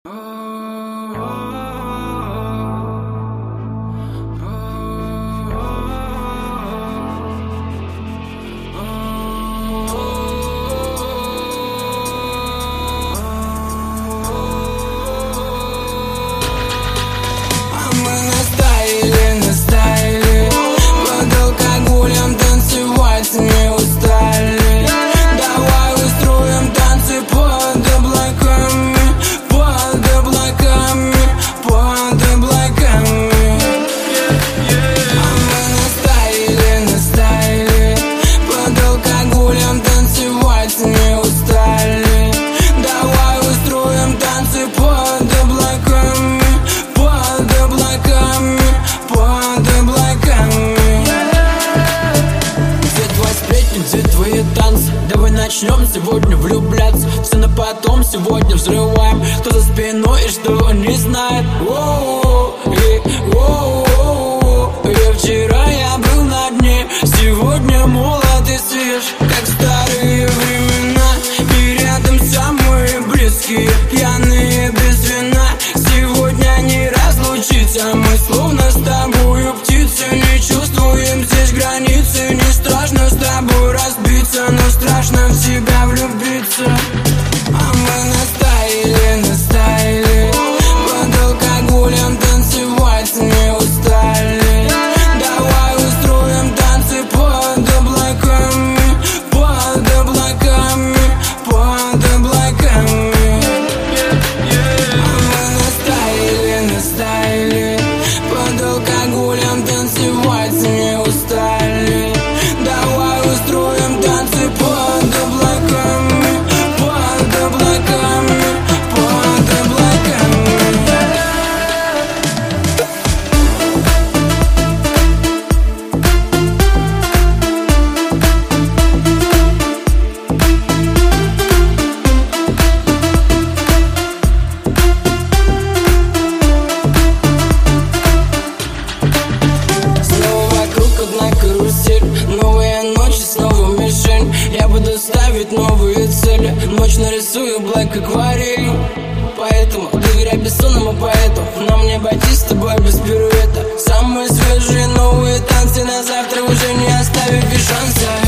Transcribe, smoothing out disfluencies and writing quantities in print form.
Давай начнем сегодня влюбляться, все на потом сегодня взрываем. Кто за спиной и что он не знает. И вчера я был на дне, сегодня молод и свеж, как старые времена. И рядом самые близкие, пьяные без вина. Сегодня не разлучиться, мы словно с тобою птицы. Не чувствуем здесь границы, не страшно с тобой разбиться, но страшно в тебя влюбиться. А мы настаили, под алкоголем танцевать не устали. Давай устроим танцы под облаками, под облаками, под облаками. А мы настаили, под алкоголем танцевать не устали. Давай устроим танцы под облаками, под облаками, под облаками. Снова вокруг одна карусель, новые ночи, снова мишень. Я буду ставить новые цели, ночь нарисую блэк акварель. Поэтому доверяй бессонному поэту, нам не обойтись с тобой без пируэта. Самые свежие новые танцы, на завтра уже не оставив без шанса.